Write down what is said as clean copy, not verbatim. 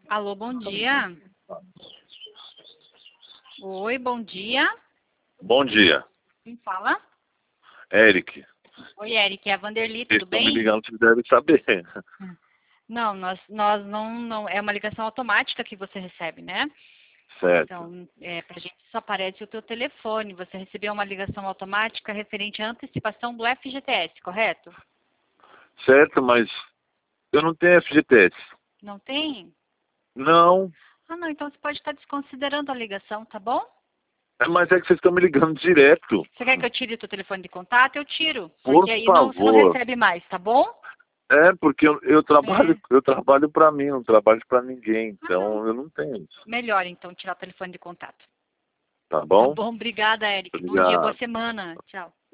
Alô, bom dia. Oi, bom dia. Bom dia, Quem fala? Eric. Oi, Eric, é a Vanderly, Vocês tudo estão me bem? ligando, vocês devem saber. Não, nós não, é uma ligação automática que você recebe, né? Certo. Então, pra gente só aparece o teu telefone. Você recebeu uma ligação automática referente à antecipação do FGTS, correto? Certo, mas eu não tenho FGTS. Não tem? Não, Ah, não, então você pode estar desconsiderando a ligação, tá bom? mas é que vocês estão me ligando direto. Você quer que eu tire o teu telefone de contato? Eu tiro, Por porque aí você não favor. recebe mais, tá bom? É, porque eu É. trabalho para mim, não trabalho para ninguém. Ah, não. Então eu não tenho isso. Melhor, então, tirar o telefone de contato. Tá Tá bom? bom? Obrigada, Eric. Bom dia, boa Obrigado. semana. Tchau.